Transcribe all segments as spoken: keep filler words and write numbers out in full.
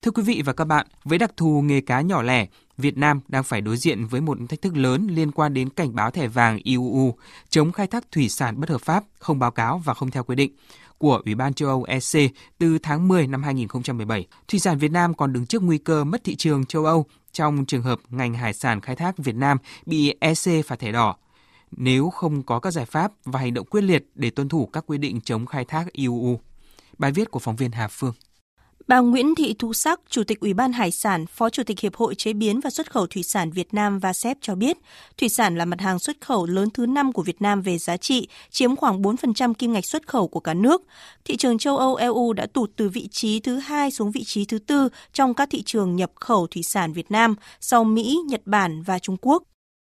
Thưa quý vị và các bạn, với đặc thù nghề cá nhỏ lẻ, Việt Nam đang phải đối diện với một thách thức lớn liên quan đến cảnh báo thẻ vàng e u chống khai thác thủy sản bất hợp pháp, không báo cáo và không theo quy định của Ủy ban châu Âu E C từ tháng mười năm hai nghìn không trăm mười bảy. Thủy sản Việt Nam còn đứng trước nguy cơ mất thị trường châu Âu trong trường hợp ngành hải sản khai thác Việt Nam bị E C phạt thẻ đỏ, nếu không có các giải pháp và hành động quyết liệt để tuân thủ các quy định chống khai thác e u. Bài viết của phóng viên Hà Phương. Bà Nguyễn Thị Thu Sắc, Chủ tịch Ủy ban Hải sản, Phó Chủ tịch Hiệp hội Chế biến và Xuất khẩu Thủy sản Việt Nam vê a ét e pê cho biết, thủy sản là mặt hàng xuất khẩu lớn thứ năm của Việt Nam về giá trị, chiếm khoảng bốn phần trăm kim ngạch xuất khẩu của cả nước. Thị trường châu Âu E U đã tụt từ vị trí thứ hai xuống vị trí thứ tư trong các thị trường nhập khẩu thủy sản Việt Nam, sau Mỹ, Nhật Bản và Trung Quốc.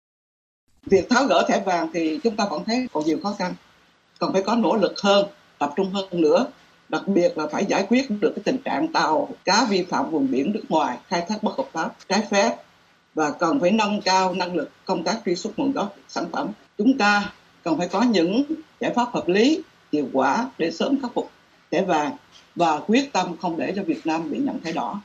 Việc tháo gỡ thẻ vàng thì chúng ta vẫn thấy còn nhiều khó khăn, còn phải có nỗ lực hơn, tập trung hơn nữa. Đặc biệt là phải giải quyết được cái tình trạng tàu cá vi phạm vùng biển nước ngoài khai thác bất hợp pháp, trái phép, và cần phải nâng cao năng lực công tác truy xuất nguồn gốc sản phẩm. Chúng ta cần phải có những giải pháp hợp lý, hiệu quả để sớm khắc phục thẻ vàng và quyết tâm không để cho Việt Nam bị nhận thẻ đỏ.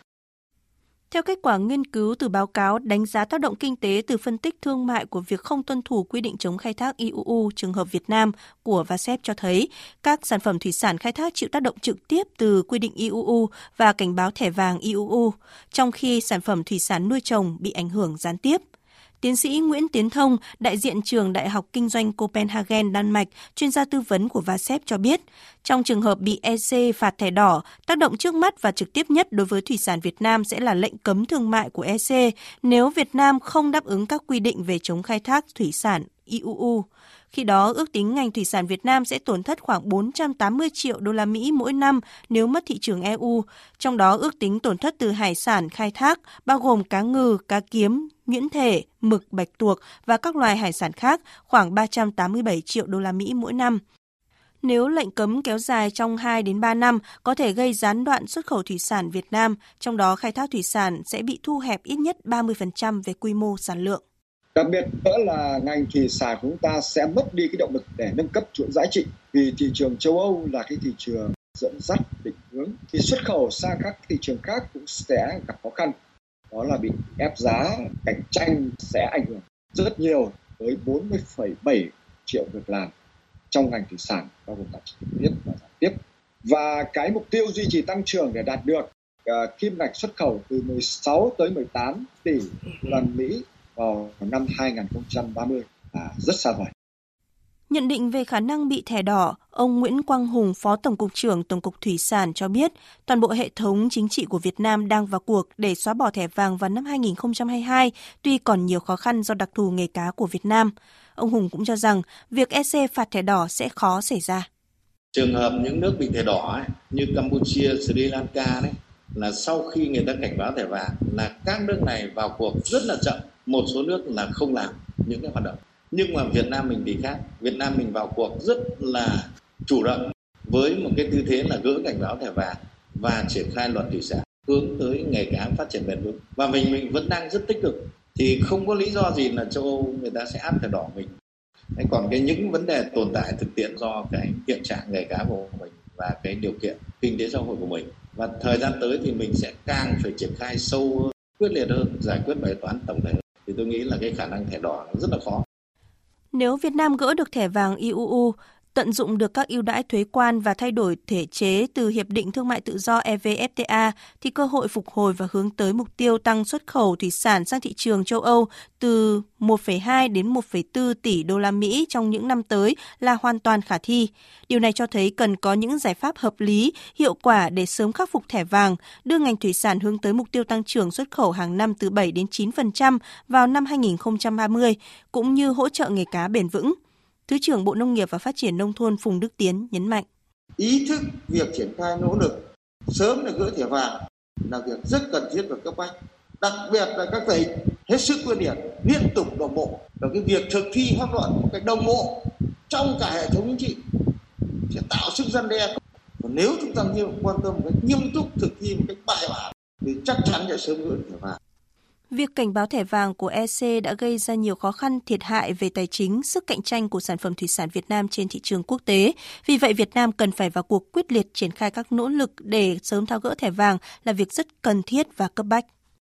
Theo kết quả nghiên cứu từ báo cáo đánh giá tác động kinh tế từ phân tích thương mại của việc không tuân thủ quy định chống khai thác e u trường hợp Việt Nam của vê a ét e pê cho thấy các sản phẩm thủy sản khai thác chịu tác động trực tiếp từ quy định e u và cảnh báo thẻ vàng e u, trong khi sản phẩm thủy sản nuôi trồng bị ảnh hưởng gián tiếp. Tiến sĩ Nguyễn Tiến Thông, đại diện trường Đại học Kinh doanh Copenhagen, Đan Mạch, chuyên gia tư vấn của vê a ét e pê cho biết, trong trường hợp bị E C phạt thẻ đỏ, tác động trước mắt và trực tiếp nhất đối với thủy sản Việt Nam sẽ là lệnh cấm thương mại của E C nếu Việt Nam không đáp ứng các quy định về chống khai thác thủy sản e u. Khi đó, ước tính ngành thủy sản Việt Nam sẽ tổn thất khoảng bốn trăm tám mươi triệu đô la Mỹ mỗi năm nếu mất thị trường E U, trong đó ước tính tổn thất từ hải sản khai thác, bao gồm cá ngừ, cá kiếm, nhuyễn thể, mực, bạch tuộc và các loài hải sản khác khoảng ba trăm tám mươi bảy triệu đô la Mỹ mỗi năm. Nếu lệnh cấm kéo dài trong hai đến ba năm, có thể gây gián đoạn xuất khẩu thủy sản Việt Nam, trong đó khai thác thủy sản sẽ bị thu hẹp ít nhất ba mươi phần trăm về quy mô sản lượng. Đặc biệt nữa là ngành thủy sản của chúng ta sẽ mất đi cái động lực để nâng cấp chuỗi giá trị, vì thị trường châu Âu là cái thị trường dẫn dắt định hướng. Thì xuất khẩu sang các thị trường khác cũng sẽ gặp khó khăn, đó là bị ép giá, cạnh tranh sẽ ảnh hưởng rất nhiều tới bốn mươi phẩy bảy triệu việc làm trong ngành thủy sản, bao gồm cả trực tiếp và gián tiếp. Và cái mục tiêu duy trì tăng trưởng để đạt được uh, kim ngạch xuất khẩu từ mười sáu tới mười tám tỷ đô la Mỹ vào năm hai nghìn không trăm ba mươi là rất xa vời. Nhận định về khả năng bị thẻ đỏ, ông Nguyễn Quang Hùng, Phó Tổng cục trưởng Tổng cục Thủy sản cho biết, toàn bộ hệ thống chính trị của Việt Nam đang vào cuộc để xóa bỏ thẻ vàng vào năm hai nghìn không trăm hai mươi hai, tuy còn nhiều khó khăn do đặc thù nghề cá của Việt Nam. Ông Hùng cũng cho rằng việc E C phạt thẻ đỏ sẽ khó xảy ra. Trường hợp những nước bị thẻ đỏ ấy, như Campuchia, Sri Lanka đấy, là sau khi người ta cảnh báo thẻ vàng là các nước này vào cuộc rất là chậm. Một số nước là không làm những cái hoạt động. Nhưng mà Việt Nam mình thì khác. Việt Nam mình vào cuộc rất là chủ động với một cái tư thế là gỡ cảnh báo thẻ vàng và triển khai luật thủy sản hướng tới nghề cá phát triển bền vững. Và mình mình vẫn đang rất tích cực. Thì không có lý do gì là châu Âu người ta sẽ áp thẻ đỏ mình. Thế còn cái những vấn đề tồn tại thực tiễn do cái hiện trạng nghề cá của mình và cái điều kiện kinh tế xã hội của mình. Và thời gian tới thì mình sẽ càng phải triển khai sâu hơn, quyết liệt hơn, giải quyết bài toán tổng thể. Thì tôi nghĩ là cái khả năng thẻ đỏ rất là khó. Nếu Việt Nam gỡ được thẻ vàng e u, tận dụng được các ưu đãi thuế quan và thay đổi thể chế từ Hiệp định Thương mại Tự do E V F T A, thì cơ hội phục hồi và hướng tới mục tiêu tăng xuất khẩu thủy sản sang thị trường châu Âu từ một phẩy hai đến một phẩy bốn tỷ đô la Mỹ trong những năm tới là hoàn toàn khả thi. Điều này cho thấy cần có những giải pháp hợp lý, hiệu quả để sớm khắc phục thẻ vàng, đưa ngành thủy sản hướng tới mục tiêu tăng trưởng xuất khẩu hàng năm từ bảy đến chín phần trăm vào năm hai nghìn không trăm ba mươi, cũng như hỗ trợ nghề cá bền vững. Thứ trưởng Bộ Nông nghiệp và Phát triển Nông thôn Phùng Đức Tiến nhấn mạnh. Ý thức việc triển khai nỗ lực sớm để gỡ thẻ vàng là việc rất cần thiết và cấp bách. Đặc biệt là các thầy hết sức quyết liệt, liên tục đồng bộ. Và cái việc thực thi pháp luật một cách đồng bộ trong cả hệ thống chính trị sẽ tạo sức răn đe. Còn nếu chúng ta nghiêm quan tâm một cách nghiêm túc thực thi một cách bài bản thì chắc chắn sẽ sớm gỡ thẻ vàng. Việc cảnh báo thẻ vàng của e xê đã gây ra nhiều khó khăn, thiệt hại về tài chính, sức cạnh tranh của sản phẩm thủy sản Việt Nam trên thị trường quốc tế. Vì vậy, Việt Nam cần phải vào cuộc quyết liệt triển khai các nỗ lực để sớm tháo gỡ thẻ vàng là việc rất cần thiết và cấp bách.